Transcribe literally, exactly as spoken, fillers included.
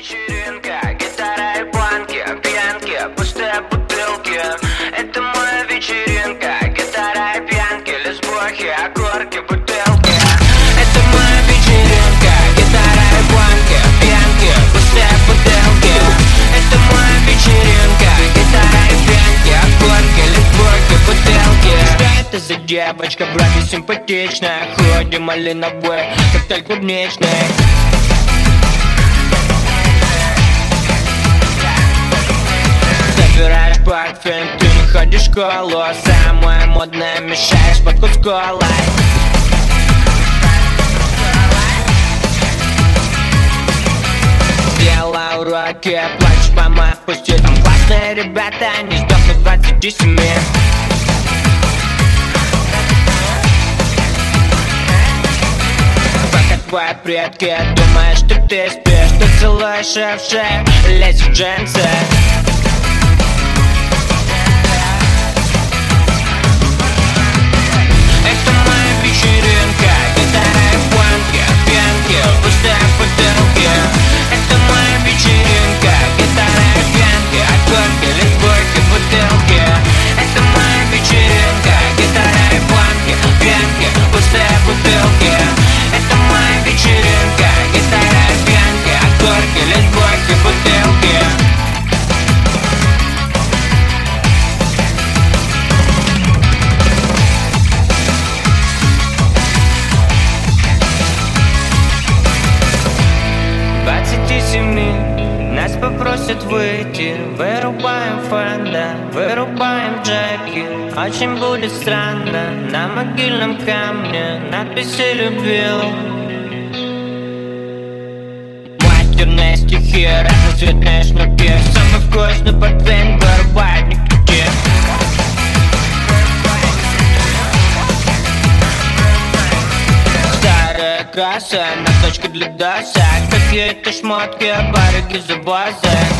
вечеринка, гитара и банки, пьянки, пустые бутылки. Это моя вечеринка, гитара и пьянки, лесбухи, окурки, бутылки. Это моя вечеринка, гитара и банки, пьянки, пустые бутылки. Это моя вечеринка, гитара и пьянки, окурки, лесбухи, бутылки. Что это за девочка, братья симпатичная? Ходим малиновой, коктейль клубничный. Собираешь портфель, ты не ходишь в школу. Самое модное, мешаешь водку с колой. Сделай уроки, плачешь, мама, отпусти. Там классные ребята, не сдохнут двадцати семи. Пока твои предки думаешь, что ты спишь, ты целуешь в шею, лезешь в джинсы. Это моя вечеринка, гитара и банки, пьянки, пустые бутылки. Это моя вечеринка, гитара и пьянки, окурки, лесбухи, бутылки. Это моя вечеринка, гитара и банки, пьянки, пустые бутылки. Это моя вечеринка, гитара и пьянки, окурки, лесбухи, бутылки. двадцати семи нас попросят выйти. Вырубаем фонда, вырубаем джеки. Очень будет странно, на могильном камне надписи любил. Матерные стихи, разноцветные шнурки. Самый вкусный портвейн вырубает никотин. Старые красы, носочки для доса, какие-то шмотки, барыги за базы.